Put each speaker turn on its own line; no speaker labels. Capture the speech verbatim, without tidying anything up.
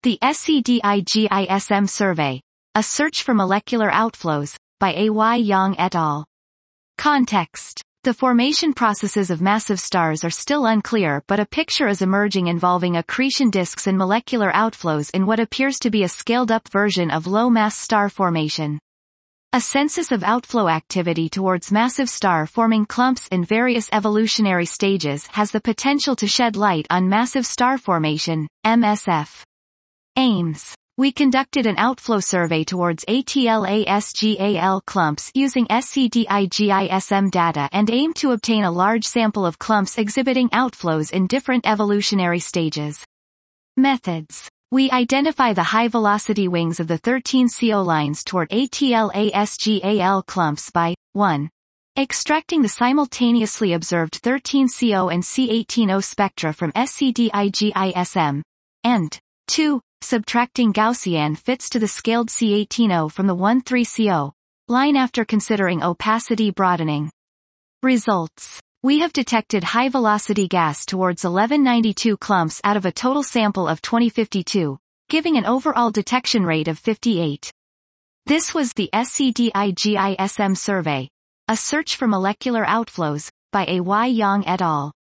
The SEDIGISM Survey, A Search for Molecular Outflows, by A Y Yang et al. Context. The formation processes of massive stars are still unclear, but a picture is emerging involving accretion disks and molecular outflows in what appears to be a scaled-up version of low-mass star formation. A census of outflow activity towards massive star-forming clumps in various evolutionary stages has the potential to shed light on massive star formation, M S F. Aims. We conducted an outflow survey towards ATLASGAL clumps using SEDIGISM data and aimed to obtain a large sample of clumps exhibiting outflows in different evolutionary stages. Methods. We identify the high-velocity wings of the thirteen C O lines toward ATLASGAL clumps by, one. Extracting the simultaneously observed thirteen C O and C eighteen O spectra from SEDIGISM, and, two. Subtracting Gaussian fits to the scaled C eighteen O from the thirteen C O line after considering opacity broadening. Results. We have detected high-velocity gas towards eleven ninety-two clumps out of a total sample of twenty fifty-two, giving an overall detection rate of fifty-eight. This was the SEDIGISM Survey, A Search for Molecular Outflows, by A Y Yang et al.